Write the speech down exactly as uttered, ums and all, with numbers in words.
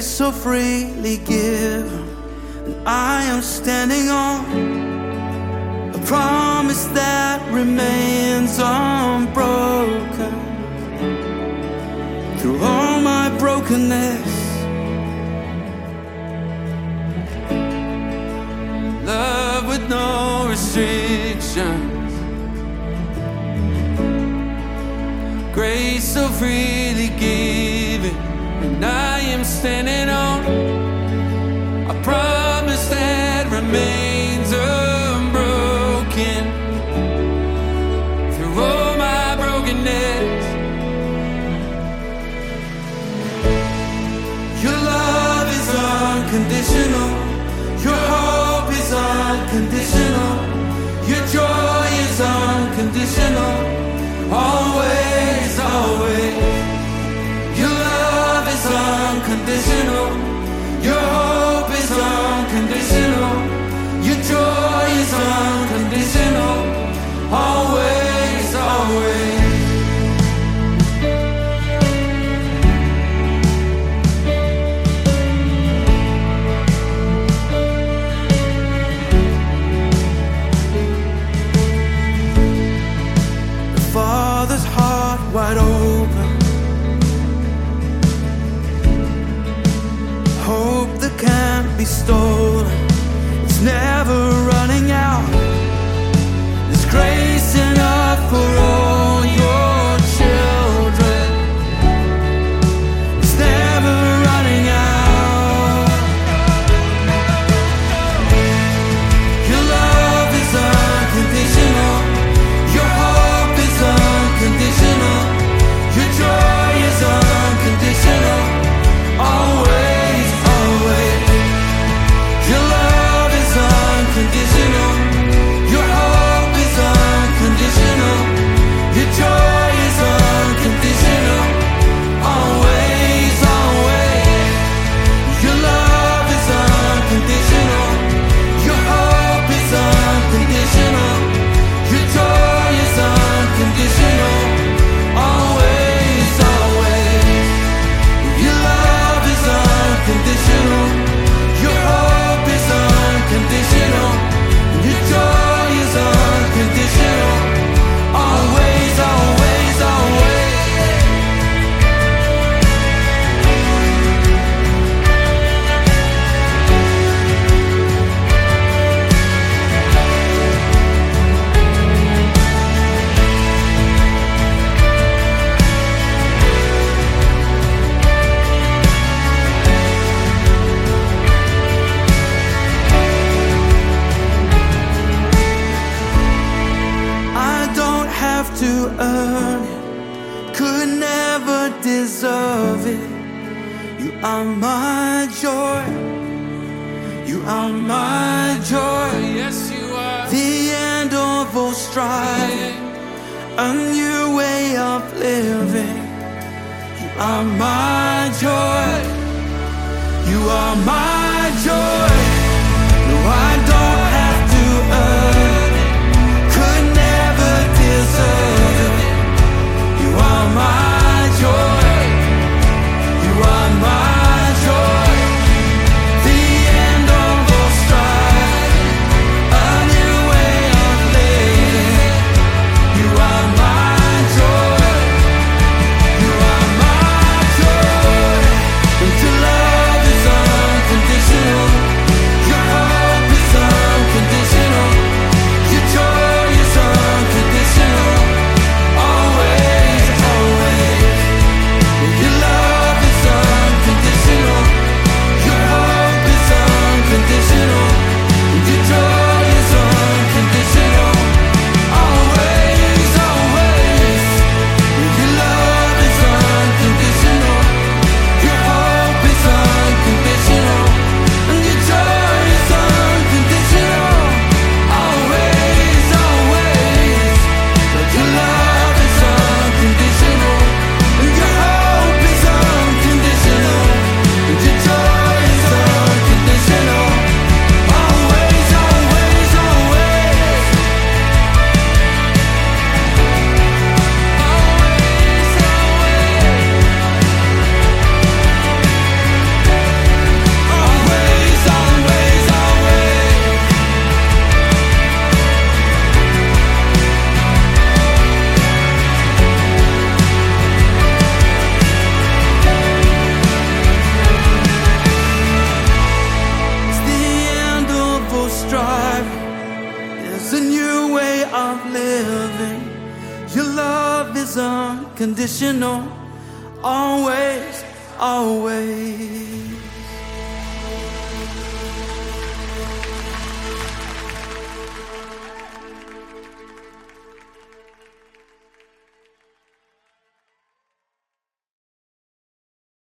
grace so freely given, and I am standing on a promise that remains unbroken. Through all my brokenness, love with no restrictions, grace so freely given, and I am standing on a promise that remains unbroken. Through all my brokenness, your love is unconditional, your hope is unconditional, your joy is unconditional, always, always. Your love is unconditional, your hope is unconditional, your joy is unconditional, always, always. Father's heart wide open, hope that can't be stolen, it's never running out. There's grace enough for all your children, it's never running out. Your love is unconditional, your hope is unconditional, your joy is unconditional, always, always. Your love is unconditional, your hope is unconditional, your joy is unconditional, always, always. Your love is unconditional, your hope is unconditional, your joy is unconditional, always, always. Your love is unconditional, your hope is unconditional, your joy is unconditional, always, always, always. I don't have to earn it, could never deserve it. You are my joy, you are my joy. Yes, you are the end of all strife, a new way of living. You are my joy, you are my joy. No, I don't have to earn it, could never deserve it. You are my joy, you are my joy, the end of all strife, a new way of living. You are my joy, you are my joy. And your love is unconditional, striving, there's a new way of living. Your love is unconditional, always, always.